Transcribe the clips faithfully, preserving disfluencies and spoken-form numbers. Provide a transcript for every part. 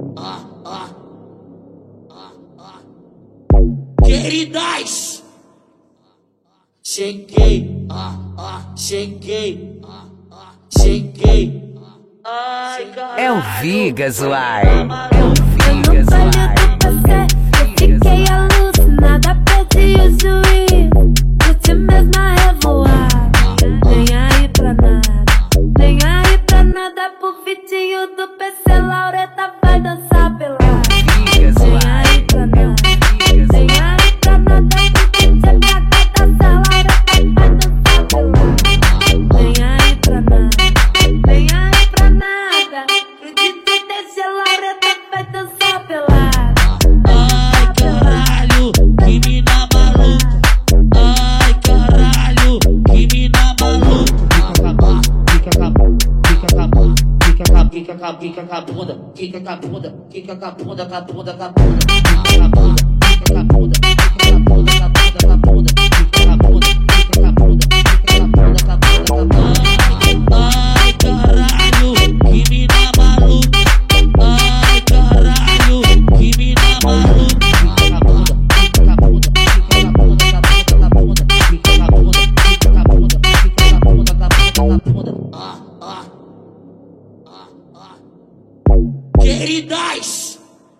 ah, ah, ah, ah. Queridas, cheguei, ah, ah, cheguei, ah, ah, cheguei. Ai, caralho. É o Vigas, uai. É o Vigas, uai. Eu fiquei alucinada, perdi o juízo. Curti mesma revoada, nem aí pra nada, nem aí pra nada. Pro vitinho do P C, Laureta vai dançar pelada. Vigas, Nem uai. aí pra nada, nem aí pra nada. Pro D J B H dançar, Laureta vai dançar pelada. Nem aí pra nada, nem aí pra nada. Pro D J D G, Laureta vai dançar pelada. Ai, caralho, que mina maluca. Ai, caralho, que mina maluca. Fica com a bunda, fica com a bunda, fica com a fica com a bunda, fica com a bunda, fica com a bunda, com a bunda, com a bunda, fica com a bunda, fica com a bunda, fica com a bunda, com a bunda, com a bunda, fica com a bunda, fica com a bunda, fica com a bunda, com a bunda, com a bunda. Ai, caralho, que mina maluca. Ai, caralho, que mina maluca. Fica com a bunda, fica com a bunda, fica com a bunda, com a bunda, com a bunda, fica com a bunda, fica com a bunda, fica com a bunda, com a bunda, com a bunda. Ah, ah, ah, ah. Queridas,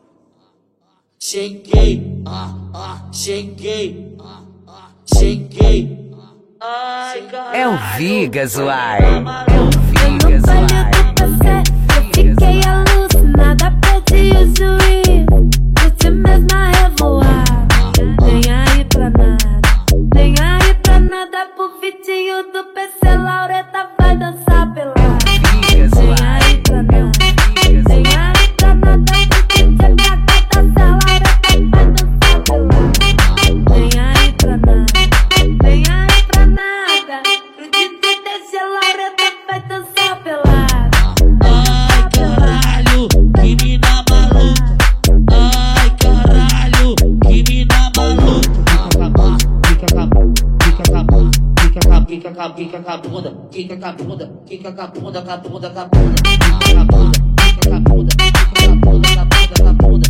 cheguei, ah, ah, cheguei, ah, ah, cheguei. Ai, caralho. É o Vigas, uai. É o Vigas, No baile uai. do P C, eu fiquei alucinada, perdi o juízo. Curti mesma revoada, nem aí pra nada, nem aí pra nada. Pro vitinho do P C, Laureta vai dançar pelada. Vigas, Nem uai. aí pra nada, Vigas, nem aí pra nada. Pro D J B H dançar, Laureta vai dançar pelada. Nem aí pra nada, nem aí pra nada. Pro D J D G, Laureta vai dançar pelada. Ai, caralho, que mina maluca. Ai, caralho, que mina maluca. Fica com a bunda, fica com a bunda, fica com a bunda, fica com a fica com a bunda, fica com a bunda, fica com a bunda, com a bunda, com a bunda, fica com a bunda, fica com a bunda, fica com a bunda, com a bunda, com a bunda.